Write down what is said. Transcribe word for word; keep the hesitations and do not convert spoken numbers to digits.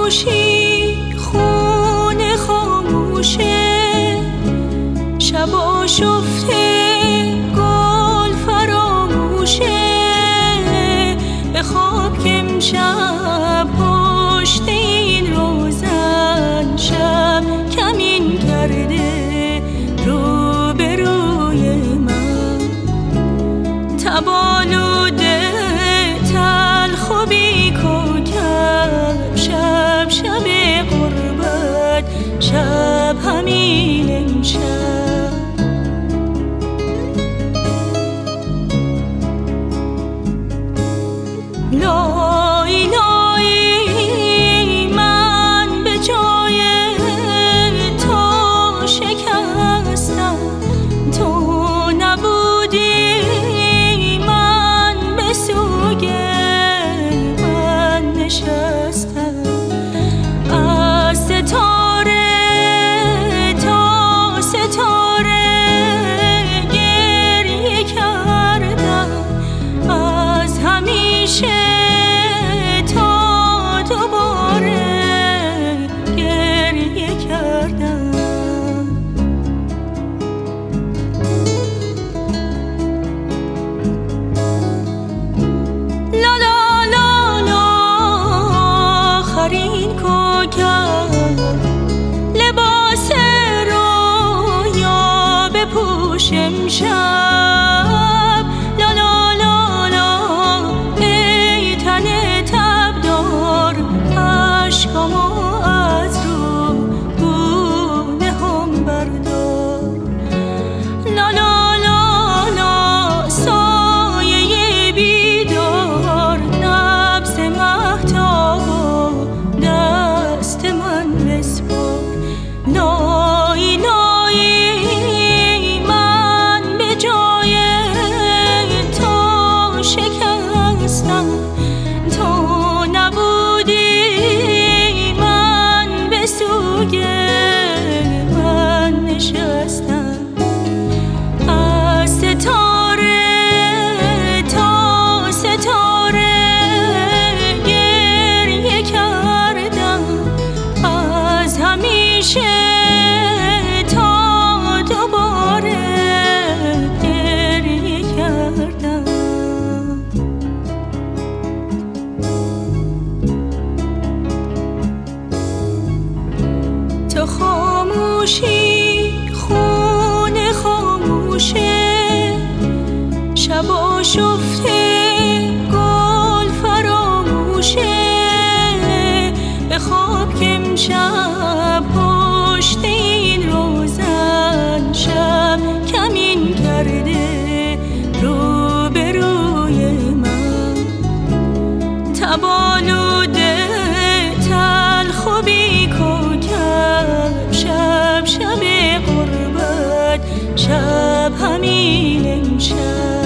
خاموشی خونه خاموشه، شبا شفته گل فراموشه، به خواب که امشب پشت این روزن شب کمین کرده رو به روی من، تبالوده تلخ و بی کوکب، شب شب غربت شب همین امشب. لای لای من به جای تو شکستم، تو نبودی من به سوگ من نشستم، از ستاره تا ستاره گریه کردم، از همیشه تا دوباره گریه کردم. لا لا لا لا آخرین کوکب، لباس رویا بپوش امشب، لا لا لا لا ای تن تبدار، عشقامو از رو گونه هم بردار، لا لا لا لا سایه بیدار، نبض مهتاب و دست من بسپار، لای لای من به جای تو شکستم، تو نبودی من به سوگ من نشستم، از ستاره تا ستاره گریه کردم، از همیشه تا دوباره گریه کردم. تو خاموشی خونه خاموشه، شبا شفته گل فراموشه، به خواب که امشب پشت این روزن شب کمین کرده رو به روی من، تبالوده تلخ و بی کوکب، شب شب غربت شب همین امشب.